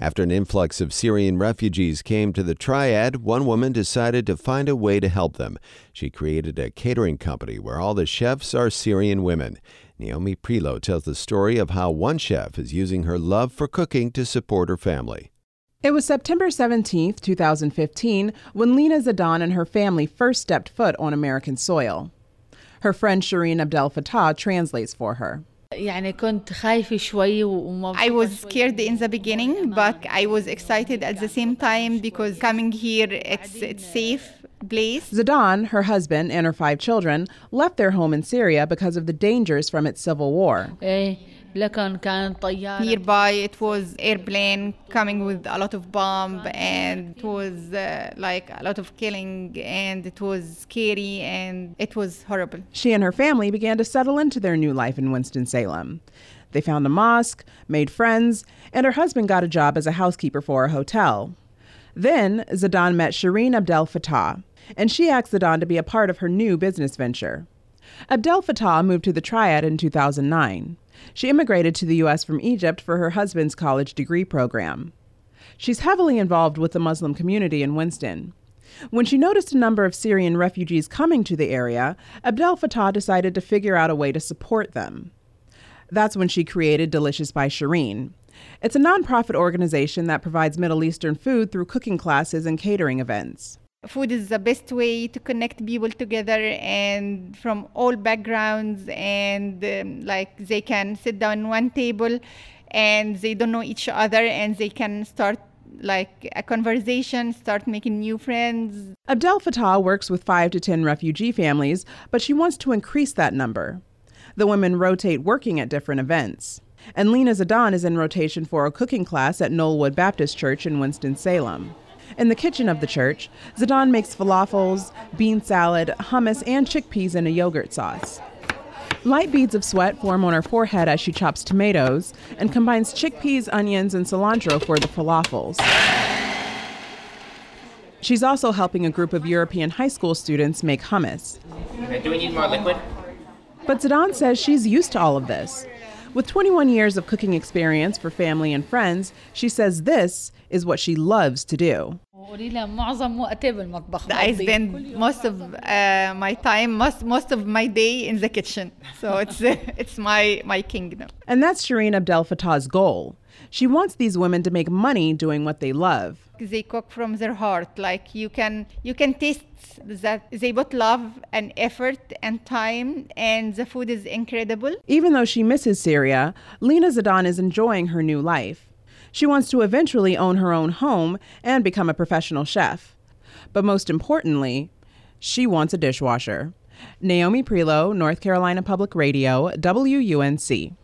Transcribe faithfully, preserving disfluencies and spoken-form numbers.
After an influx of Syrian refugees came to the Triad, one woman decided to find a way to help them. She created a catering company where all the chefs are Syrian women. Naomi Prilo tells the story of how one chef is using her love for cooking to support her family. It was September seventeenth, two thousand fifteen, when Lina Zidan and her family first stepped foot on American soil. Her friend Shireen Abdel Fattah translates for her. I was scared in the beginning, but I was excited at the same time because coming here, it's it's safe place. Zidan, her husband, and her five children left their home in Syria because of the dangers from its civil war. Nearby, it was airplane coming with a lot of bomb, and it was uh, like a lot of killing, and it was scary, and it was horrible. She and her family began to settle into their new life in Winston-Salem. They found a mosque, made friends, and her husband got a job as a housekeeper for a hotel. Then Zidan met Shireen Abdel Fattah, and she asked Zidan to be a part of her new business venture. Abdel Fattah moved to the Triad in two thousand nine. She immigrated to the U S from Egypt for her husband's college degree program. She's heavily involved with the Muslim community in Winston. When she noticed a number of Syrian refugees coming to the area, Abdel Fattah decided to figure out a way to support them. That's when she created Delicious by Shireen. It's a nonprofit organization that provides Middle Eastern food through cooking classes and catering events. Food is the best way to connect people together and from all backgrounds, and um, like they can sit down at one table and they don't know each other and they can start like a conversation, start making new friends. Abdel Fattah works with five to ten refugee families, but she wants to increase that number. The women rotate working at different events. And Lina Zidan is in rotation for a cooking class at Knollwood Baptist Church in Winston-Salem. In the kitchen of the church, Zidan makes falafels, bean salad, hummus, and chickpeas in a yogurt sauce. Light beads of sweat form on her forehead as she chops tomatoes and combines chickpeas, onions, and cilantro for the falafels. She's also helping a group of European high school students make hummus. Do we need more liquid? But Zidan says she's used to all of this. With twenty-one years of cooking experience for family and friends, she says this is what she loves to do. I spend most of uh, my time, most most of my day in the kitchen. So it's uh, it's my my kingdom. And that's Shireen Abdel Fattah's goal. She wants these women to make money doing what they love. They cook from their heart. Like you can you can taste that they put love and effort and time, and the food is incredible. Even though she misses Syria, Lina Zidan is enjoying her new life. She wants to eventually own her own home and become a professional chef. But most importantly, she wants a dishwasher. Naomi Prilo, North Carolina Public Radio, W U N C.